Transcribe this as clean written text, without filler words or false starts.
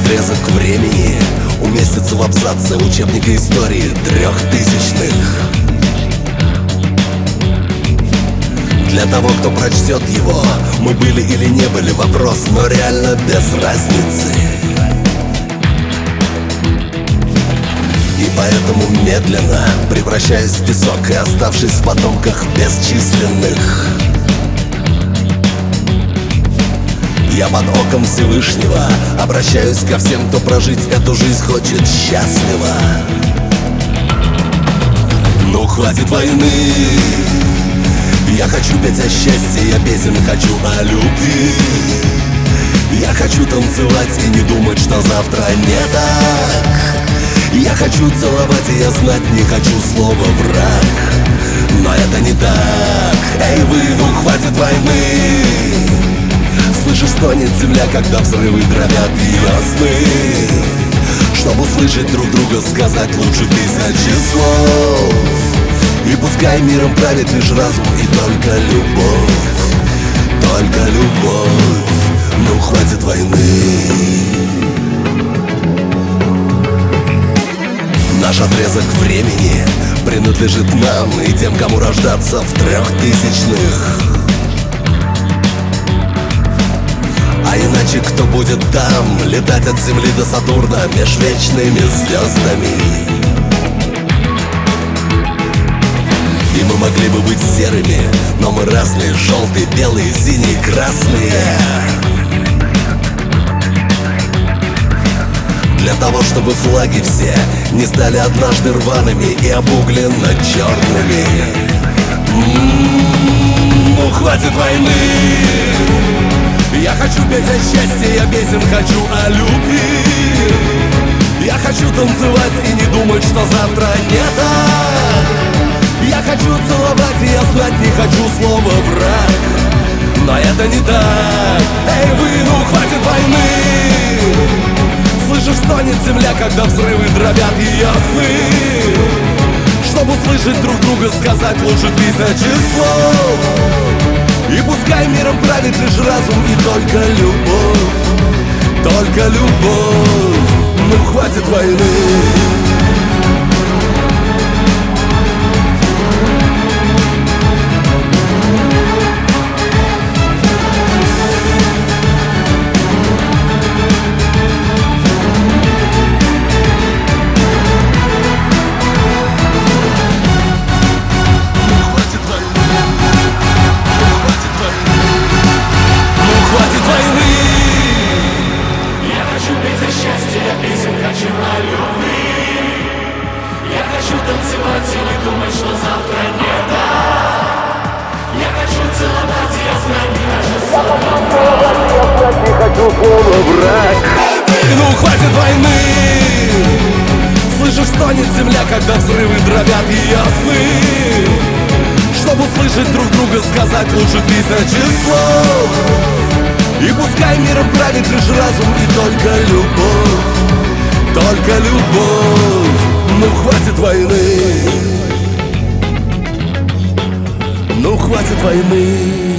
отрезок времени уместится в абзаце учебника истории 3000-х. Для того, кто прочтет его, мы были или не были, вопрос, но реально без разницы. И поэтому медленно превращаюсь в песок и оставшись в потомках бесчисленных, я под оком Всевышнего обращаюсь ко всем, кто прожить эту жизнь хочет счастливо. Ну хватит войны, я хочу петь о счастье, я песен хочу о любви. Я хочу танцевать и не думать, что завтра не так. Я хочу целовать, и я знать не хочу слова враг. Но это не так. Эй вы, ну хватит войны. Слышишь, стонет земля, когда взрывы дробят ее сны. Чтобы услышать друг друга, сказать лучше 1000 слов. И пускай миром правит лишь разум и только любовь. Только любовь. Ну хватит войны. Наш отрезок времени принадлежит нам и тем, кому рождаться в 3000-х. А иначе кто будет там летать от Земли до Сатурна меж вечными звездами? И мы могли бы быть серыми, но мы разные: желтые, белые, синие, красные. Для того, чтобы флаги все не стали однажды рваными и обугленно черными. Ну хватит войны. Я хочу петь о счастье, я песен хочу о любви. Я хочу танцевать и не думать, что завтра не так. Я хочу целовать, и я знать не хочу слова враг. Но это не так. Эй вы, ну хватит войны. Слышишь, стонет земля, когда взрывы дробят ее сны. Чтобы услышать друг друга, сказать лучше 1000 слов. И пускай миром правит лишь разум и только любовь. Только любовь. Ну хватит войны. Танцевать и не думать, что завтра не так. Я хочу целовать, и я знать не хочу слова враг. Ну хватит войны. Слышишь, стонет земля, когда взрывы дробят ее сны. Чтобы услышать друг друга, сказать лучше 1000 слов. И пускай миром правит лишь разум и только любовь. Только любовь. Ну хватит войны. Ну хватит войны.